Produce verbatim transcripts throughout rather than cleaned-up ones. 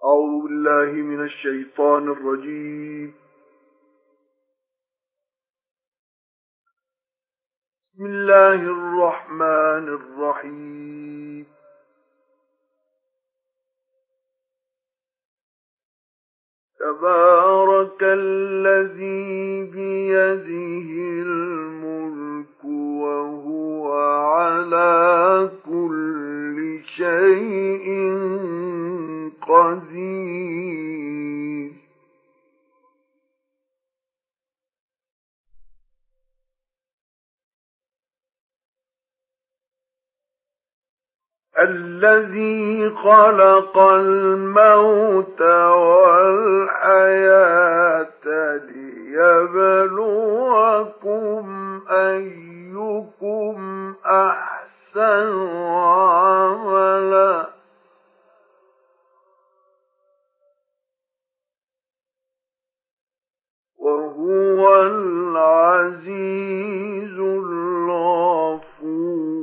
أعوذ بالله من الشيطان الرجيم. بسم الله الرحمن الرحيم. تبارك الذي بيده الملك وهو على كل شيء قدير. الذي خلق الموت والحياة ليبلوكم أيكم أحسن عملا وهو العزيز الغفور.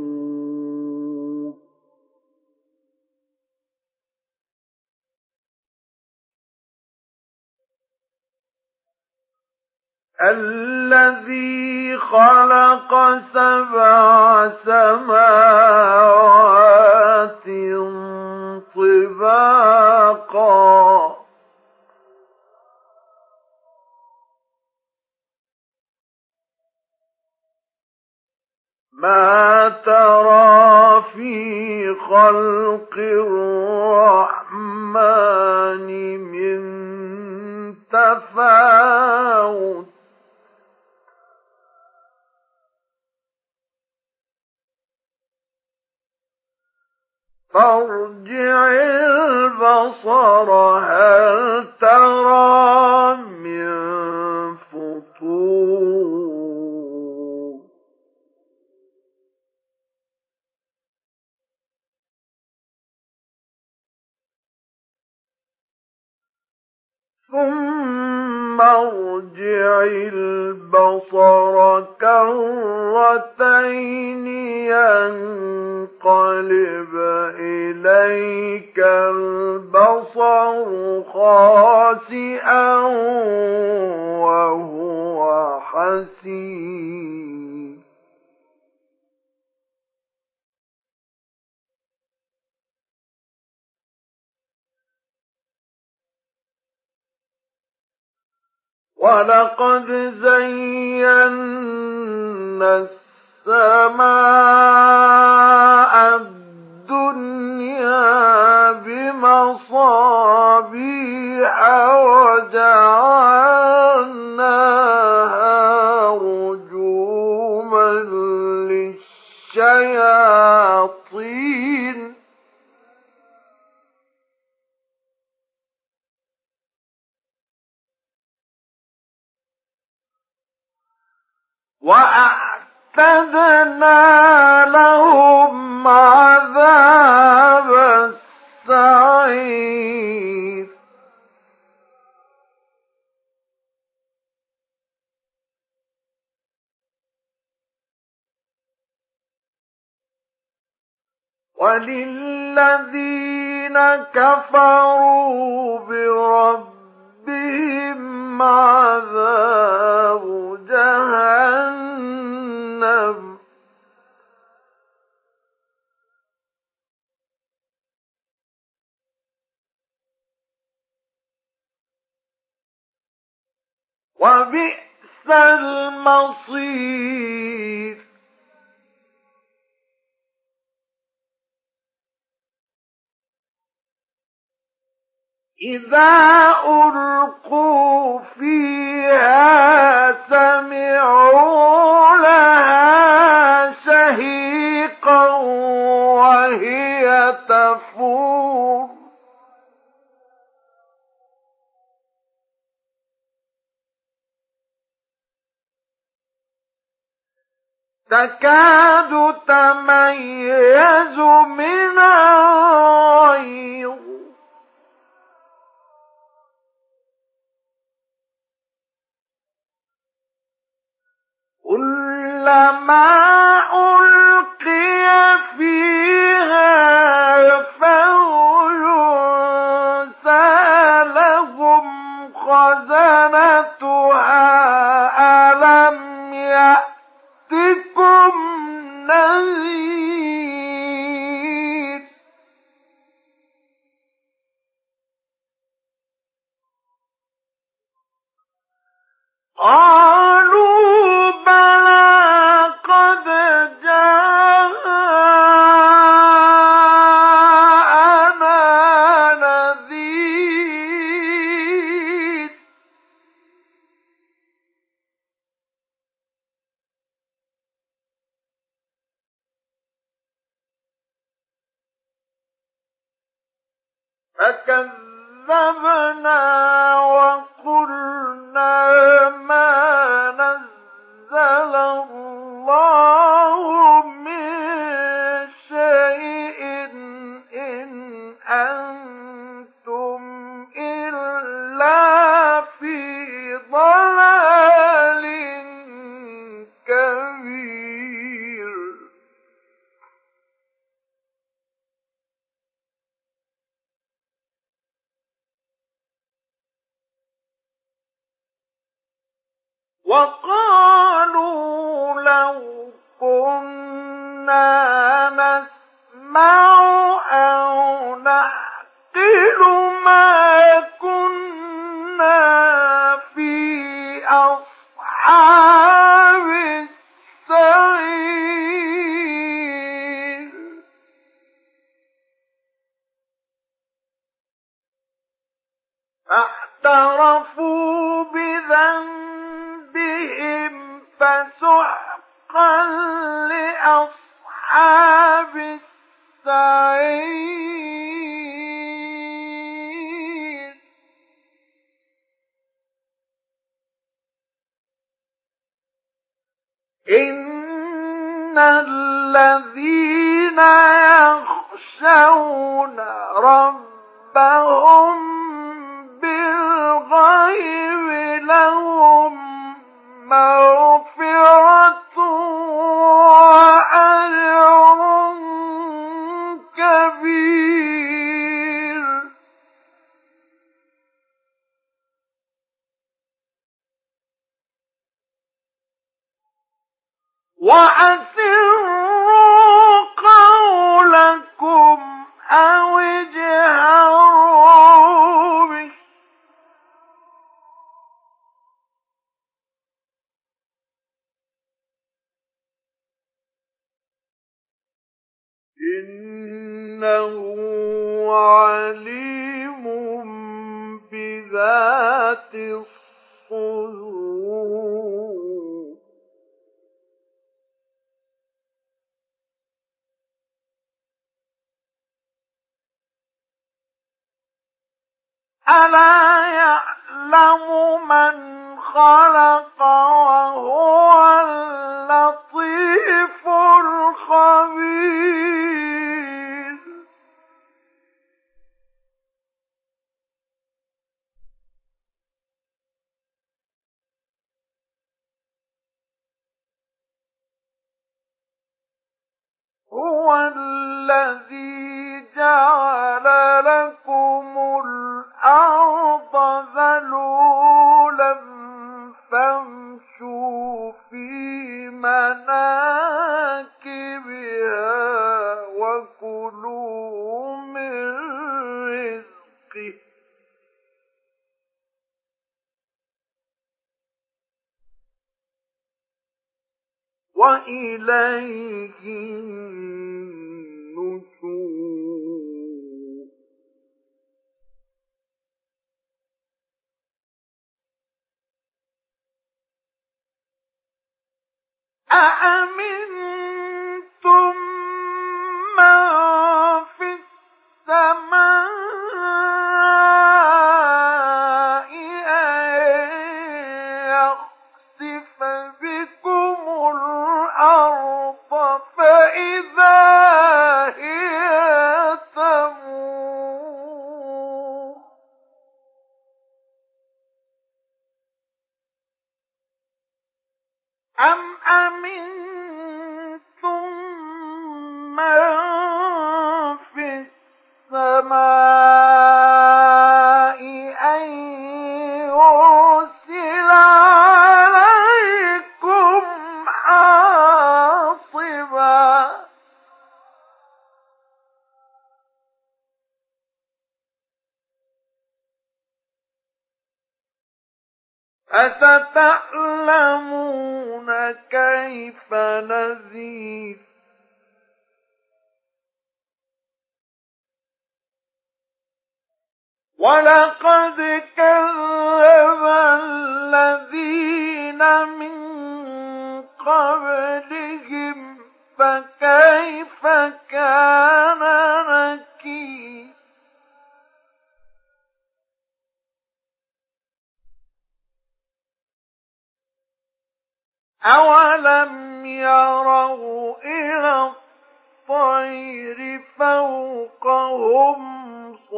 الذي خلق سبع سماوات طباقا ما ترى في خلق الرحمن من تفاوت فارجع البصر هل ترى من فطور ثم ارجع البصر كرتين ينقلب إليك البصر خاسئا وهو حسير ولقد زينا السماء الدنيا بمصابيح وجعلناها رجوما للشياطين وأعتدنا لهم عذاب السعير وللذين كفروا بربهم عذاب جهنم وبئس المصير إذا ألقوا فيها سمعوا لها شهيقا وهي تفور تكاد تميز من الغيظ كلما ألقي فيها فوج سألهم قالوا بلى قد جاءنا نذير فكذبنا وقلنا ما نزل الله من شيء إن أنتم إلا في ضلال كبير وقالوا لو كنا نسمع أو نعقل ما كنا في أصحاب السعير فاعترفوا بذنبهم فسحقا لأصحاب السعير إن الذين يخشون ربهم بالغيب لهم مغفرة وأجر كبير وأسروا قولكم أو اجهروا به إنه عليم بذات الصدور ألا يعلم من خلق وهو اللطيف الخبير هو الذي جعل لكم الأرض ذلولا فامشوا في مناكبها وكلوا من رزقه وإليه النشور أأمنتم من في السماء أن يخسف بكم الأرض فإذا هي تمور أم أمنتم من في السماء أن يرسل عليكم حاصبا فستعلمون كيف نذير ولقد كذب الذين من قبلهم فكيف كان نكير أولم يروا إلى الطير فوقهم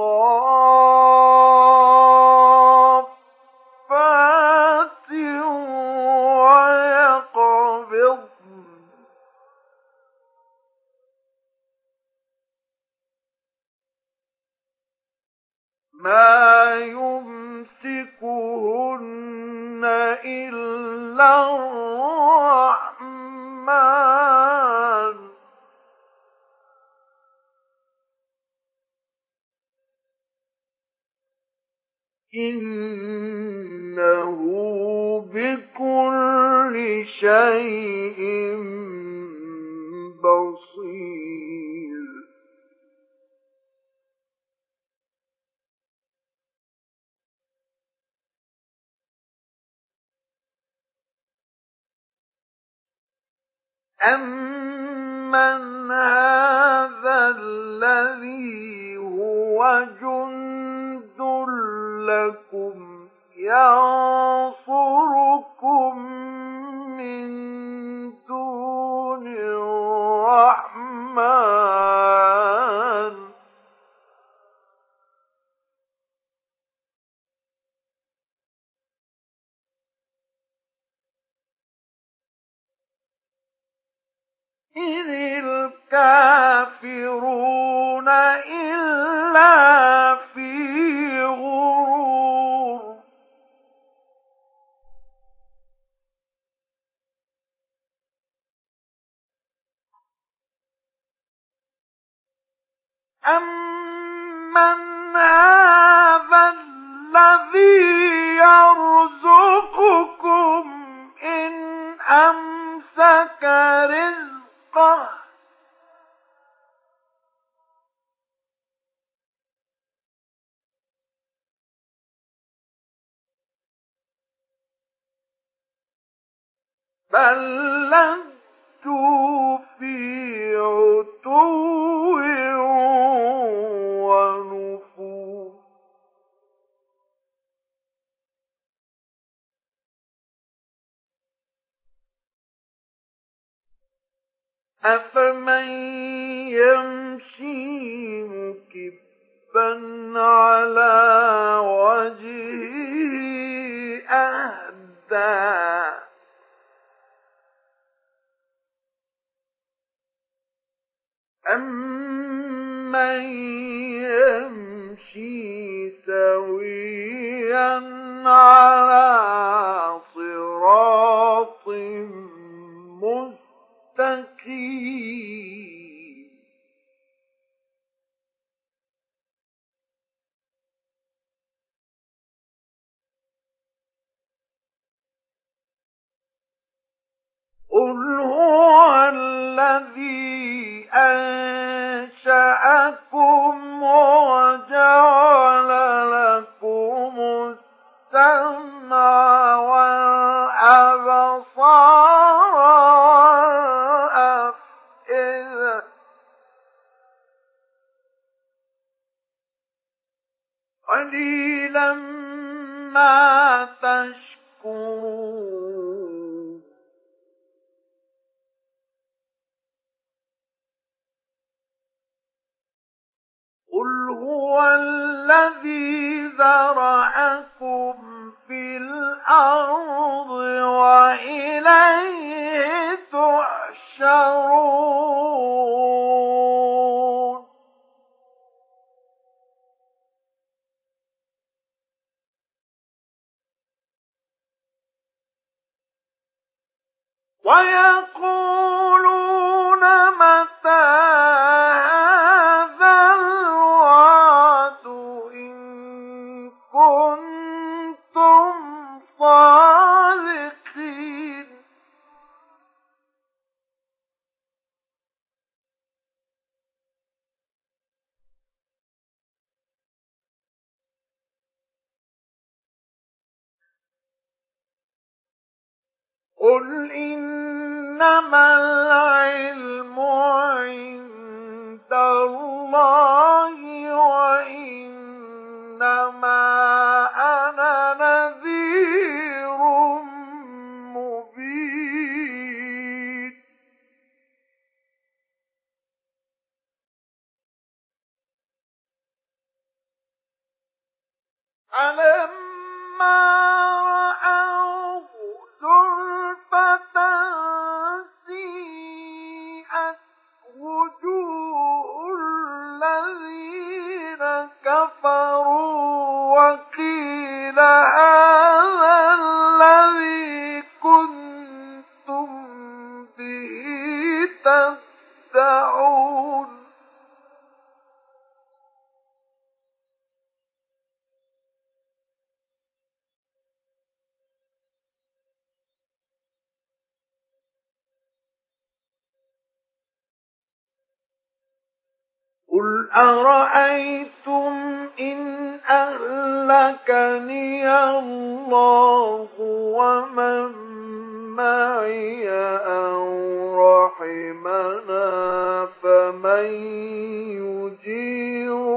صافات ويقبضن ما يمسكهن إلا الرحمن إنه بكل شيء بصير أَمَّنْ هَذَا الَّذِي هُوَ جُندٌ لَّكُمْ يَنصُرُكُم مِّن دُونِ الرَّحْمَٰنِ إِنِ الْكَافِرُونَ إِلَّا فِي غُرُورٍ أَمَّنْ هَذَا الَّذِي يَرْزُقُكُمْ إِنْ أَمْسَكَ رِزْقَهُ بَل لَّجُّوا فِي عُتُوٍّ وَنُفُورٍ أَفَمَن يَمْشِي مُكِبًّا عَلَىٰ وَجْهِهِ أَهْدَىٰ أَمَّن يَمْشِي سَوِيًّا عَلَىٰ صِرَاطٍ مُّسْتَقِيمٍ قُلْ هُوَ الَّذِي أَنشَأَكُمْ وَجَعَلَ لَكُمُ السَّمْعَ وَالْأَبْصَارَ وَالْأَفْئِدَةَ قَلِيلًا مَا تَشْكُرُونَ قُلْ هُوَ الَّذِي ذَرَأَكُمْ فِي الْأَرْضِ وَإِلَيْهِ تُحْشَرُونَ وَيَقُولُونَ مَتَىٰ هَٰذَا الْوَعْدُ إِن كُنتُمْ صَادِقِينَ قل إنما العلم عند الله وإنما أنا نذير مبين فلما رأوه زلفة سيئت وجوه الذين كفروا وقيل هذا الذي كنتم به تدعون قل أرأيتم إن أهلكني الله ومن معي أو رحمنا فمن يجير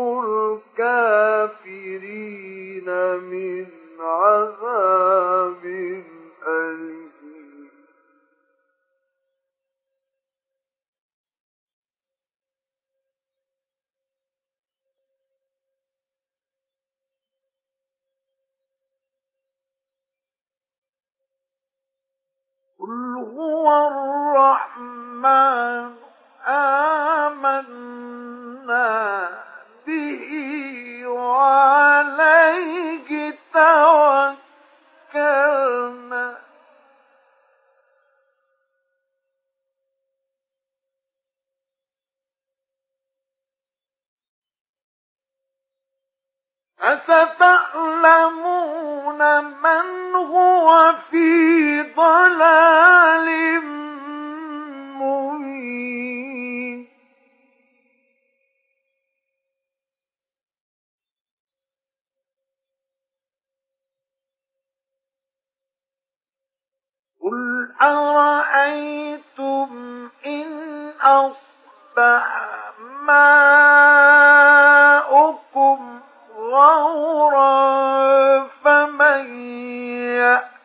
الكافرين من عذاب أليم قل هو الرحمن آمنا به وعليه توكلنا فستعلمون من هو في ضلال مبين قل أرأيتم إن أصبح ماؤكم غورا فمن يأتيكم